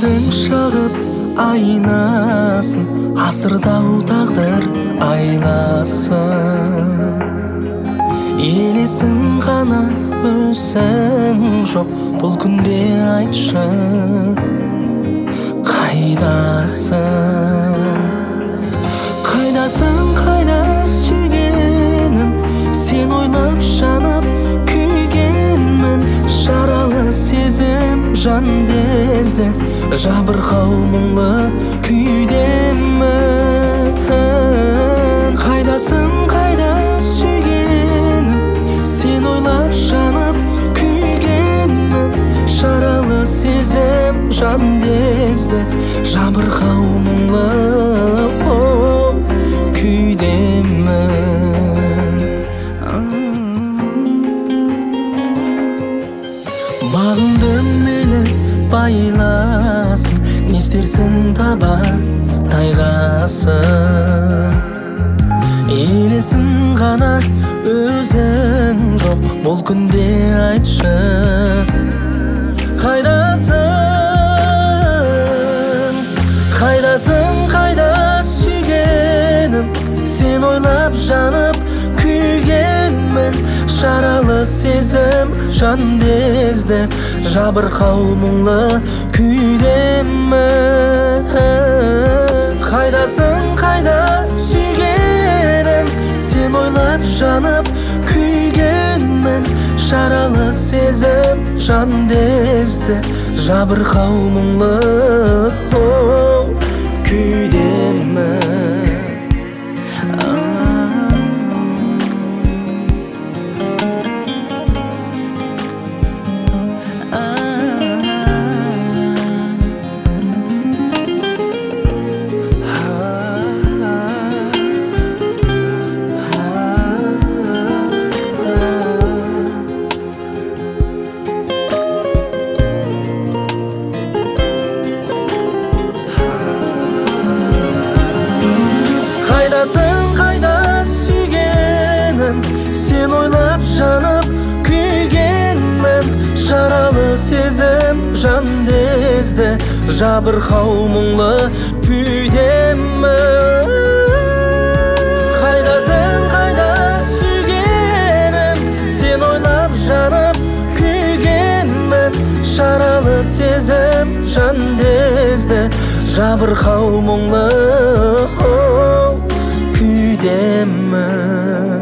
көзің шағып айнасын, асырдау тағдыр айласын. Елесің ғана өзің жоқ, бұл күнде айтшы қайдасың? Қайдасың, қайда сүйгенім, сен ойлап жанып күйгенмін. Жаралы сезім жан дезді, жабырқау мұңлы күйдемін. Қайдасың, қайда сүйгенім, сен ойлап жанып күйгенмін. Жаралы сезім жан дезді, жабырқау мұңлы күйдемін. Бағыңды мейлі байласын, не істерсің таба тайғасын. Елесің ғана өзің жоқ, бұл күнде айтшы қайдасың? Қайдасың, қайда сүйгенім, сен ойлап жанып күйгенмін. Жаралы сезім жан дезді, жабырқау мұңлы күйдемін. Қайдасың, қайда сүйгенім, сен ойлап жанып күйгенмін. Жаралы сезім жан дезді, жабырқау мұңлы күйдемін. Қайдасың, қайда сүйгенім, сен ойлап жанып күйгенмін. Жаралы сезім жан дезді, жабырқау мұңлы күйдемін. Қайдасың, қайда сүйгенім, сен ойлап жанып күйгенмін. Жаралы сезім жан дезді, жабырқау мұңлы күйдемін.